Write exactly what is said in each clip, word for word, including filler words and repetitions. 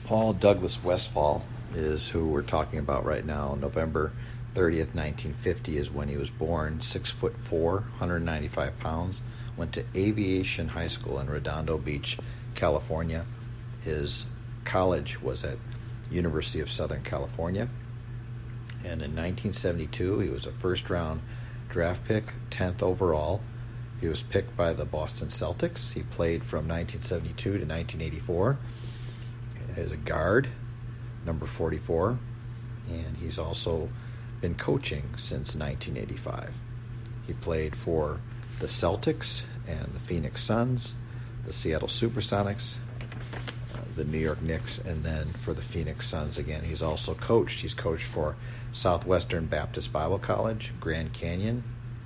Paul Douglas Westphal is who we're talking about right now. November thirtieth, nineteen fifty is when he was born. Six foot four, one hundred ninety-five pounds. Went to Aviation High School in Redondo Beach, California. His college was at University of Southern California. And in nineteen seventy-two, he was a first-round draft pick, tenth overall. He was picked by the Boston Celtics. He played from nineteen seventy-two to nineteen eighty-four as a guard, number forty-four. And he's also been coaching since nineteen eighty-five. He played for the Celtics and the Phoenix Suns, the Seattle Supersonics, uh, the New York Knicks, and then for the Phoenix Suns again. He's also coached. He's coached for Southwestern Baptist Bible College, Grand Canyon.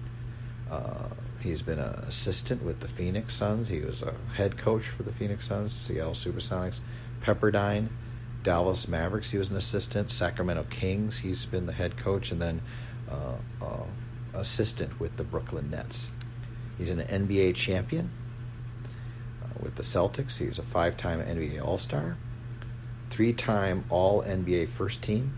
Uh, he's been an assistant with the Phoenix Suns. He was a head coach for the Phoenix Suns, Seattle Supersonics, Pepperdine, Dallas Mavericks. He was an assistant. Sacramento Kings. He's been the head coach, and then uh, uh, assistant with the Brooklyn Nets. He's an N B A champion uh, with the Celtics. He was a five-time N B A All-Star, three-time All-N B A First Team,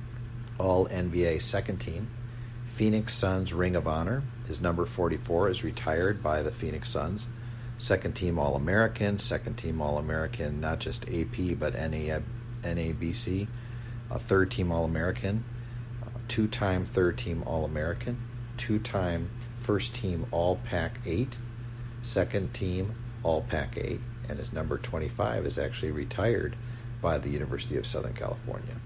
All-N B A Second Team, Phoenix Suns Ring of Honor. His number forty-four is retired by the Phoenix Suns. Second Team All-American, Second Team All-American, not just A P, but N A B C, a Third Team All-American, uh, two-time Third Team All-American, two-time First Team All-Pac eight, Second Team All-Pac eight, and his number twenty-five is actually retired by the University of Southern California.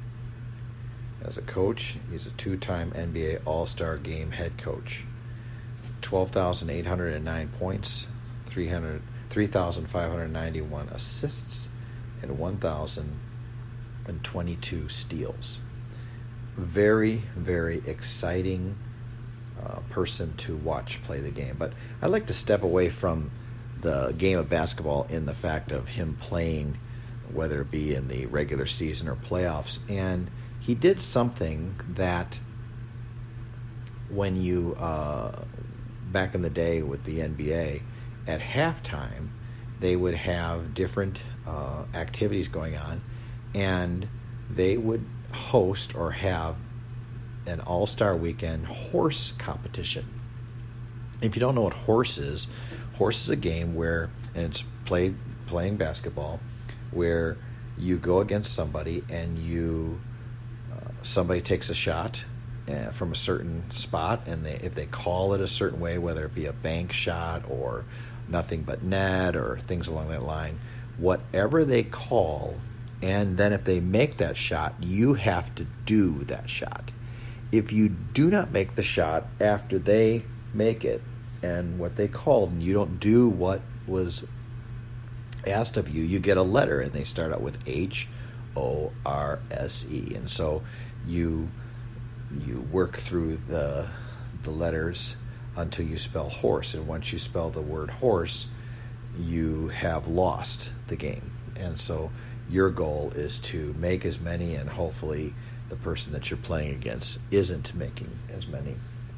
As a coach, he's a two-time N B A All-Star Game head coach. twelve thousand eight hundred nine points, three thousand five hundred ninety-one assists, and one thousand twenty-two steals. Very, very exciting uh, person to watch play the game. But I like to step away from the game of basketball in the fact of him playing, whether it be in the regular season or playoffs. And he did something that when you, uh, back in the day with the N B A, at halftime, they would have different uh, activities going on, and they would host or have an all-star weekend horse competition. If you don't know what horse is, horse is a game where, and it's played playing basketball, where you go against somebody and you uh, somebody takes a shot uh, from a certain spot, and they, if they call it a certain way, whether it be a bank shot or nothing but net or things along that line, whatever they call, and then if they make that shot, you have to do that shot. If you do not make the shot after they make it and what they called, and you don't do what was asked of you, you get a letter, and they start out with H O R S E. And so you you work through the the letters until you spell horse. And once you spell the word horse, you have lost the game. And so your goal is to make as many, and hopefully the person that you're playing against isn't making as many.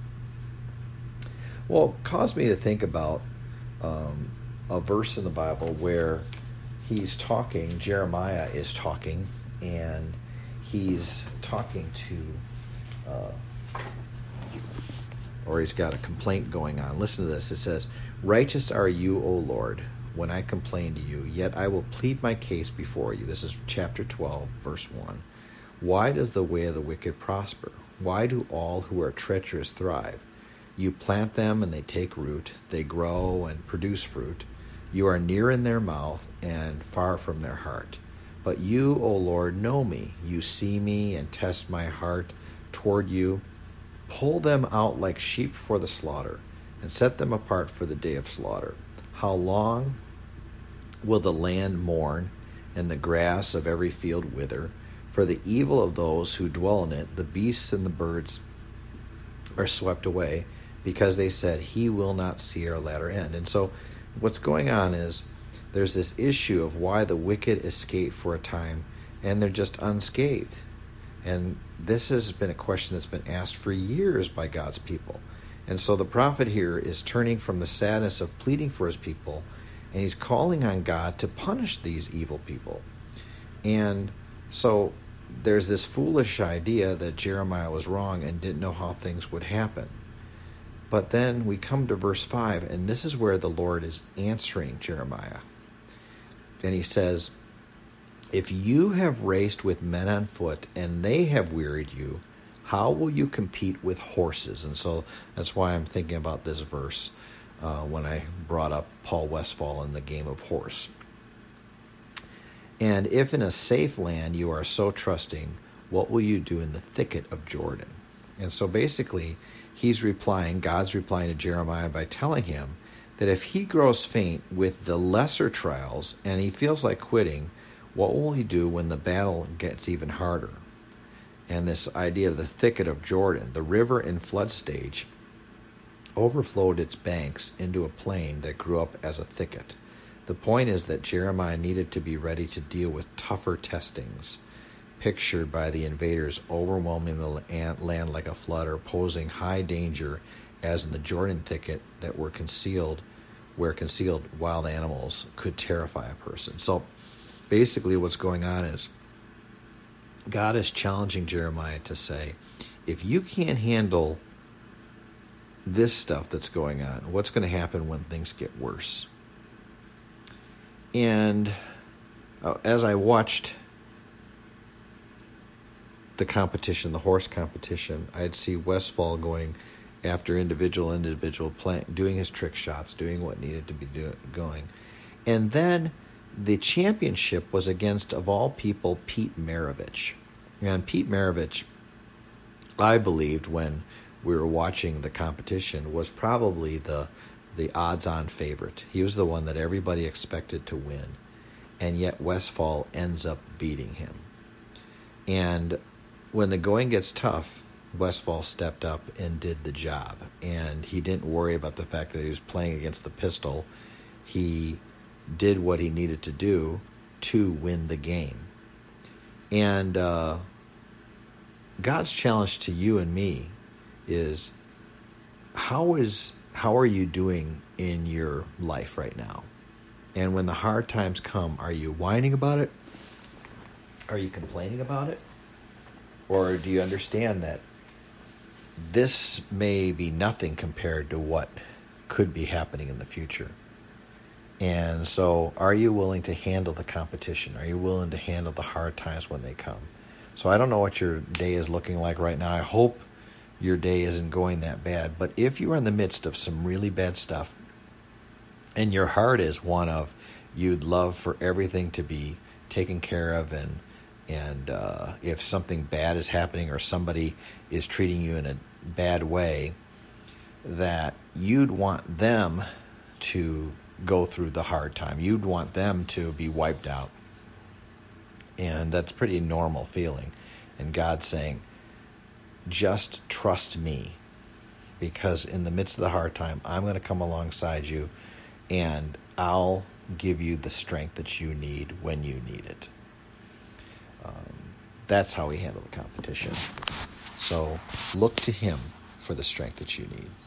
Well, it caused me to think about um, a verse in the Bible where he's talking, Jeremiah is talking, and he's talking to, uh, or he's got a complaint going on. Listen to this. It says, "Righteous are you, O Lord, when I complain to you, yet I will plead my case before you." This is chapter twelve, verse one. "Why does the way of the wicked prosper? Why do all who are treacherous thrive? You plant them and they take root. They grow and produce fruit. You are near in their mouth and far from their heart. But you, O Lord, know me. You see me and test my heart toward you. Pull them out like sheep for the slaughter, and set them apart for the day of slaughter. How long will the land mourn, and the grass of every field wither? For the evil of those who dwell in it, the beasts and the birds are swept away, because they said, he will not see our latter end." And so what's going on is there's this issue of why the wicked escape for a time, and they're just unscathed. And this has been a question that's been asked for years by God's people. And so the prophet here is turning from the sadness of pleading for his people, and he's calling on God to punish these evil people. And so there's this foolish idea that Jeremiah was wrong and didn't know how things would happen. But then we come to verse five, and this is where the Lord is answering Jeremiah. And he says, if you have raced with men on foot and they have wearied you, how will you compete with horses? And so that's why I'm thinking about this verse uh, when I brought up Paul Westphal in the game of horse. And if in a safe land you are so trusting, what will you do in the thicket of Jordan? And so basically, he's replying, God's replying to Jeremiah by telling him that if he grows faint with the lesser trials and he feels like quitting, what will he do when the battle gets even harder? And this idea of the thicket of Jordan, the river in flood stage, overflowed its banks into a plain that grew up as a thicket. The point is that Jeremiah needed to be ready to deal with tougher testings, pictured by the invaders overwhelming the land like a flood or posing high danger, as in the Jordan thicket that were concealed, where concealed wild animals could terrify a person. So basically what's going on is God is challenging Jeremiah to say, if you can't handle this stuff that's going on, what's going to happen when things get worse? And uh, as I watched the competition, the horse competition, I'd see Westphal going after individual, individual, play, doing his trick shots, doing what needed to be do, going. And then the championship was against, of all people, Pete Maravich. And Pete Maravich, I believed when we were watching the competition, was probably the the odds-on favorite. He was the one that everybody expected to win. And yet Westphal ends up beating him. And when the going gets tough, Westphal stepped up and did the job. And he didn't worry about the fact that he was playing against the pistol. He did what he needed to do to win the game. And uh, God's challenge to you and me is, how is how are you doing in your life right now? And when the hard times come, are you whining about it? Are you complaining about it? Or do you understand that this may be nothing compared to what could be happening in the future? And so are you willing to handle the competition? Are you willing to handle the hard times when they come? So I don't know what your day is looking like right now. I hope your day isn't going that bad. But if you are in the midst of some really bad stuff, and your heart is one of you'd love for everything to be taken care of, and and uh, if something bad is happening or somebody is treating you in a bad way, that you'd want them to go through the hard time. You'd want them to be wiped out. And that's a pretty normal feeling. And God's saying, just trust me, because in the midst of the hard time, I'm going to come alongside you, and I'll give you the strength that you need when you need it. Um, that's how we handle the competition. So look to him for the strength that you need.